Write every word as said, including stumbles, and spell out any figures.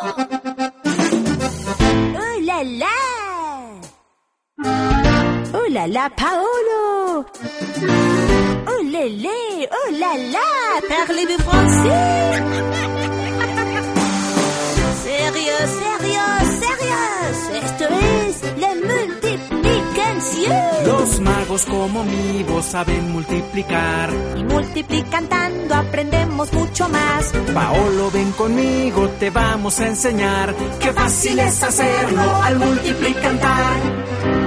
¡Oh, la, la! ¡Oh, la, la, Paolo! ¡Oh, le, le! ¡Oh, la, la! Parlez-vous français? ¡Sérieux, sérieux, sérieux! Esto es la multiplicación. Los magos como mi voz saben multiplicar. Y multiplicando aprendemos mucho más. Paolo, ven conmigo, te vamos a enseñar. Qué fácil es hacerlo al multiplicar.